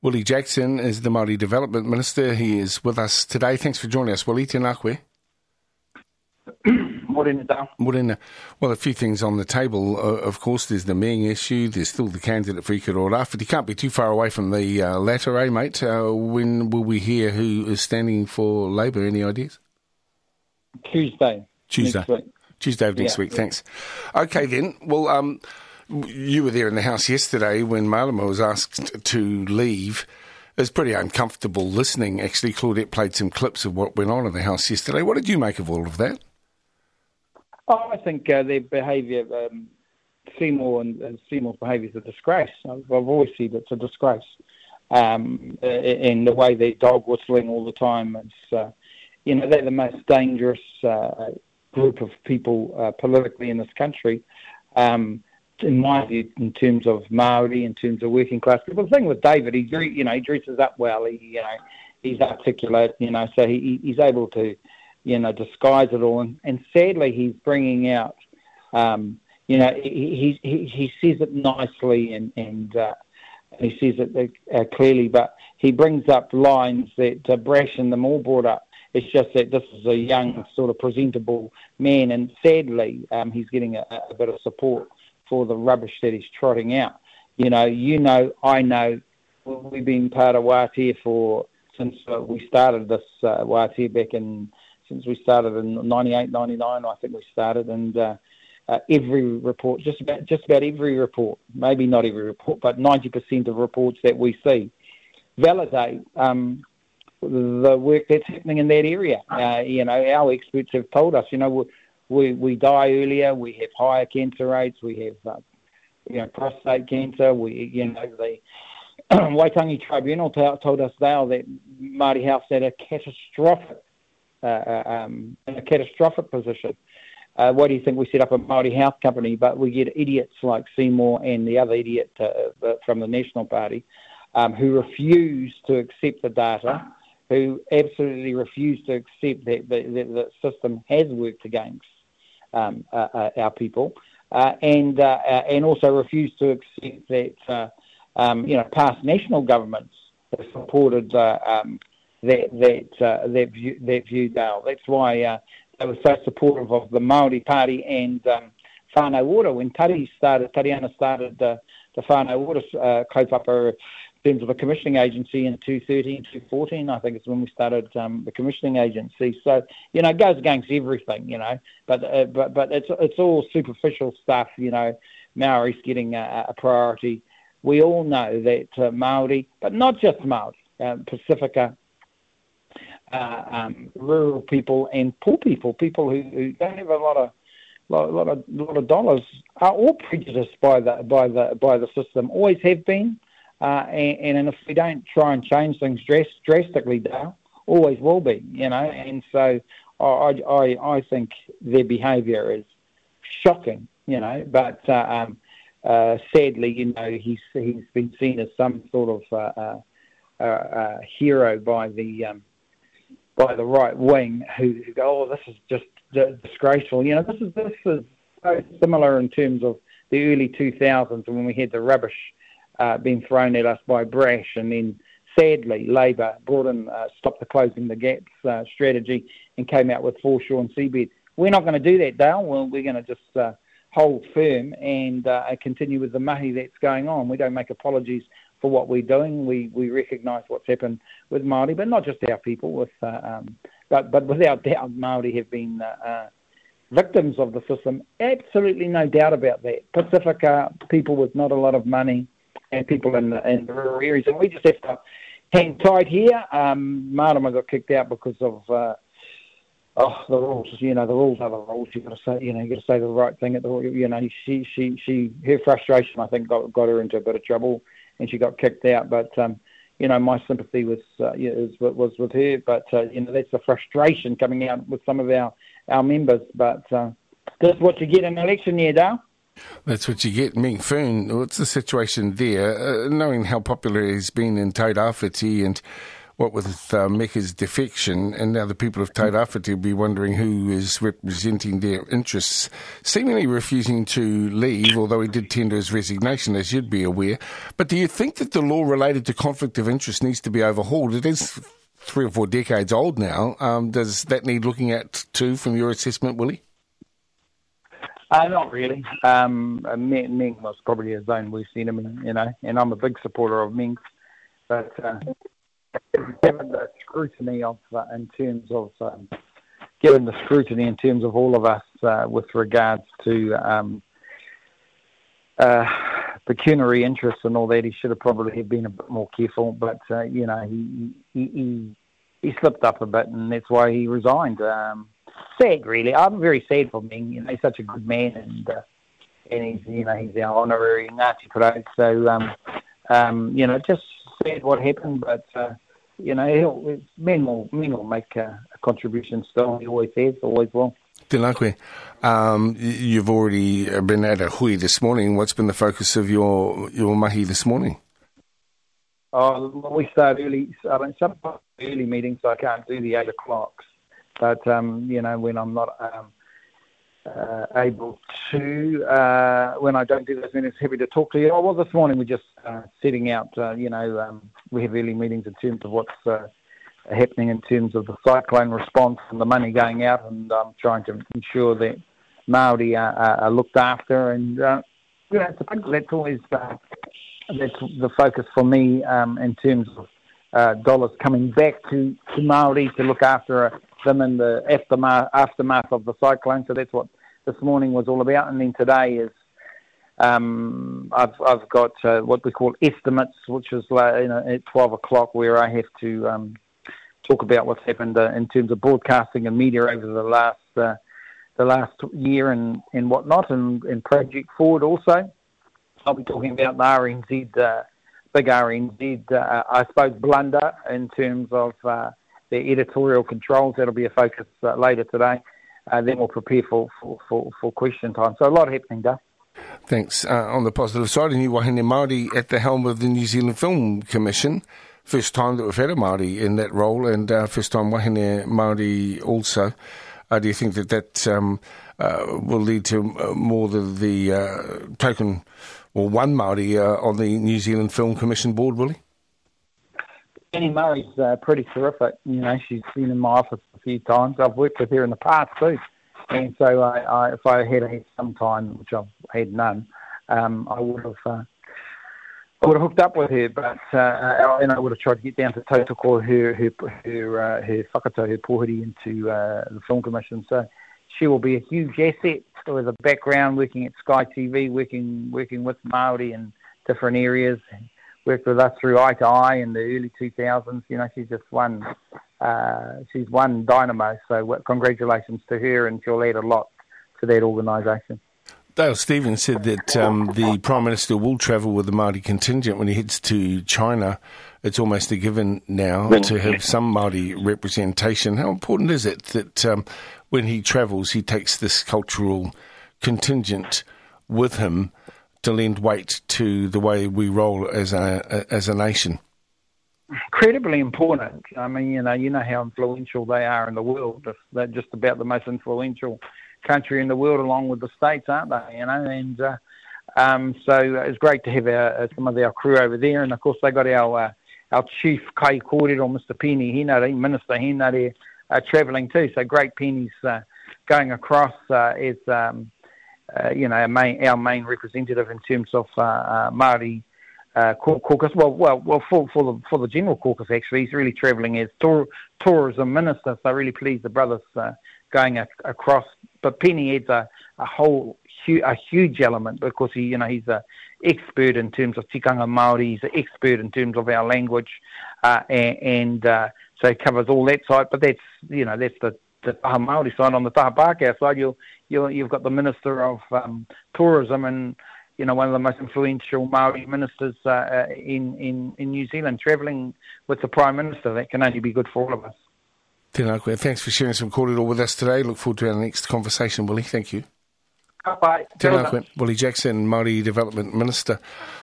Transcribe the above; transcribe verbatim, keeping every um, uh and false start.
Willie Jackson is the Māori Development Minister. He is with us today. Thanks for joining us, Willie. Tēnā koe. Morena, Dale. Morena. Well, a few things on the table. Uh, of course, there's the Ming issue. There's still the candidate for Ika Rōrāwhiti. You can't be too far away from the uh, latter, eh, mate? Uh, when will we hear who is standing for Labour? Any ideas? Tuesday. Tuesday. Next week. Tuesday of next yeah, week, yeah. Thanks. Okay, then. Well, um, you were there in the House yesterday when Marama was asked to leave. It was pretty uncomfortable listening, actually. Claudette played some clips of what went on in the House yesterday. What did you make of all of that? Oh, I think uh, their behaviour, um, Seymour and, and Seymour's behaviour is a disgrace. I've, I've always said it's a disgrace. Um, in the way they're dog whistling all the time. It's, uh, you know, they're the most dangerous uh, group of people uh, politically in this country. Um, in my view, in terms of Māori, in terms of working class people. The thing with David, he's very, you know, he dresses up well. He, you know, he's articulate, you know, so he, he's able to, you know, disguise it all. And, and sadly, he's bringing out, um, you know, he, he he says it nicely and and uh, he says it uh, clearly, but he brings up lines that uh, Brash and them all brought up. It's just that this is a young, sort of presentable man, and sadly, um, he's getting a, a bit of support for the rubbish that he's trotting out. You know, you know, I know, we've been part of Wātea for, since uh, we started this uh, Wātea back in, since we started in ninety-eight, ninety-nine, I think we started, and uh, uh, every report, just about just about every report, maybe not every report, but ninety percent of reports that we see validate um, the work that's happening in that area. Uh, you know, our experts have told us, you know, we, we, we die earlier, we have higher cancer rates, we have, uh, you know, prostate cancer, we, you know, the Waitangi Tribunal t- told us now that Māori House had a catastrophic, uh, um, in a catastrophic position. Uh, why do you think we set up a Māori Health company, but we get idiots like Seymour and the other idiot uh, from the National Party um, who refuse to accept the data, who absolutely refuse to accept that the, the, the system has worked against um, uh, uh, our people, uh, and uh, uh, and also refuse to accept that uh, um, you know past national governments have supported uh, um, that that uh, that view that view. Dale. That's why uh, they were so supportive of the Māori Party and um, Whānau Ora when Tari started. Tariana started uh, the Whānau Ora uh, kaupapa in terms of a commissioning agency in two thirteen, two fourteen, I think it's when we started um, the commissioning agency. So, you know, it goes against everything, you know, but uh, but but it's it's all superficial stuff, you know, Maori's getting a, a priority. We all know that uh, Māori, but not just Māori, uh, Pacifica, uh, um, rural people and poor people, people who, who don't have a lot of lot, lot of lot of dollars, are all prejudiced by the by the by the system. Always have been. Uh, and, and if we don't try and change things drast- drastically, Dale, always will be, you know. And so I, I, I think their behaviour is shocking, you know. But uh, um, uh, sadly, you know, he's he's been seen as some sort of uh, uh, uh, uh, hero by the um, by the right wing, who, who go, oh, this is just d- disgraceful. You know, this is this is so similar in terms of the early two thousands when we had the rubbish Uh, being thrown at us by Brash, and then sadly Labor brought in uh, Stop the Closing the Gaps uh, strategy and came out with foreshore and seabed. We're not going to do that, Dale. Well, we're going to just uh, hold firm and uh, continue with the mahi that's going on. We don't make apologies for what we're doing. We we recognise what's happened with Māori, but not just our people. With uh, um, but but without doubt, Māori have been uh, uh, victims of the system. Absolutely no doubt about that. Pacifica, people with not a lot of money, and people in the, in the rural areas, and we just have to hang tight here. Um, Marama got kicked out because of uh, oh the rules. You know, the rules are the rules. You got to say, you know, you got to say the right thing at the. You know, she she she her frustration, I think, got got her into a bit of trouble, and she got kicked out. But um, you know, my sympathy was uh, was was with her. But uh, you know, that's the frustration coming out with some of our our members. But uh, that's what you get in an election year, Dale. That's what you get. Ming Foon, what's the situation there? Uh, knowing how popular he's been in Tairāwhiti and what with uh, Mecca's defection, and now the people of Te Rāwhiti will be wondering who is representing their interests, seemingly refusing to leave, although he did tender his resignation, as you'd be aware. But do you think that the law related to conflict of interest needs to be overhauled? It is three or four decades old now. Um, does that need looking at too, from your assessment, Willie? Uh, not really. Um, Meng, Meng was probably his own worst enemy, you know, and I'm a big supporter of Meng. But uh, given the scrutiny of, uh, in terms of, um, given the scrutiny in terms of all of us uh, with regards to um, uh, pecuniary interests and all that, he should have probably have been a bit more careful. But uh, you know, he, he he he slipped up a bit, and that's why he resigned. Um, sad, really. I'm very sad for Meng. You know, he's such a good man, and uh, and he's you know he's our honorary Ngāti Porou. So um, um, you know, just sad what happened, but uh, you know, he'll, Meng will Meng will make a, a contribution still. He always has, always will. Tēnā koe. Um, you've already been at a hui this morning. What's been the focus of your your mahi this morning? Oh, we start early. I mean, some early meetings, so I can't do the eight o'clocks. But um, you know, when I'm not um, uh, able to, uh, when I don't do those meetings, happy to talk to you. Oh, well, this morning we're just uh, setting out. Uh, you know, um, we have early meetings in terms of what's uh, happening in terms of the cyclone response and the money going out, and um, trying to ensure that Māori are, are, are looked after. And uh, you know, it's a big, that's always uh, that's the focus for me um, in terms of uh, dollars coming back to, to Māori to look after uh, them in the aftermath aftermath of the cyclone. So that's what this morning was all about. And then today is um, I've I've got uh, what we call estimates, which is like, you know, at twelve o'clock, where I have to um, talk about what's happened uh, in terms of broadcasting and media over the last uh, the last year and, and whatnot, and, and Project Forward also. I'll be talking about the R N Z, uh, big R N Z, uh, I suppose, blunder in terms of uh, their editorial controls. That'll be a focus uh, later today. Uh, then we'll prepare for, for, for, for question time. So a lot happening, Duff. Thanks. Uh, on the positive side, a new wahine Māori at the helm of the New Zealand Film Commission. First time that we've had a Māori in that role, and uh, first time wahine Māori also. Uh, do you think that that um, uh, will lead to uh, more of the uh, token, or one Māori uh, on the New Zealand Film Commission board, Willie? Annie Murray's uh, pretty terrific. You know, she's been in my office a few times. I've worked with her in the past too. And so I, I, if I had had some time, which I've had none, um, I would have uh, I would have hooked up with her, but uh, and I would have tried to get down to tautoko her her her, uh, her whakato, her pōhuri into uh, the Film Commission. So she will be a huge asset with a background working at Sky T V, working working with Māori in different areas. Worked with us through Eye to Eye in the early two thousands. You know, she's just one. Uh, she's one dynamo. So congratulations to her, and she'll add a lot to that organisation. Dale Stephens said that um, the Prime Minister will travel with the Māori contingent when he heads to China. It's almost a given now to have some Māori representation. How important is it that um, when he travels, he takes this cultural contingent with him to lend weight to the way we roll as a as a nation? Incredibly important. I mean, you know, you know how influential they are in the world. They're just about the most influential country in the world, along with the States, aren't they? You know, and uh, um, so it's great to have our, some of our crew over there. And of course, they got our uh, our chief Kai Kōrero, Mister Penny Hinare, Minister Hinare, uh, travelling too. So great Penny's uh, going across uh, as um, uh, you know our main, our main representative in terms of uh, uh, Māori uh, caucus. Well, well, well for for the for the general caucus actually, he's really travelling as tour, tourism minister. So really pleased the brothers uh, going a, across. But Penny adds a, a whole a huge element because he, you know, he's an expert in terms of tikanga Māori. He's an expert in terms of our language, uh, and, and uh, so he covers all that side. But that's, you know, that's the, the Taha Māori side. On the Taha Pākehā side, you you you've got the Minister of um, Tourism, and you know, one of the most influential Māori ministers uh, in, in in New Zealand, travelling with the Prime Minister. That can only be good for all of us. Tēnā koe. Thanks for sharing some kōrero with us today. Look forward to our next conversation, Willie. Thank you. Bye. Tēnā koe. Willie Jackson, Māori Development Minister.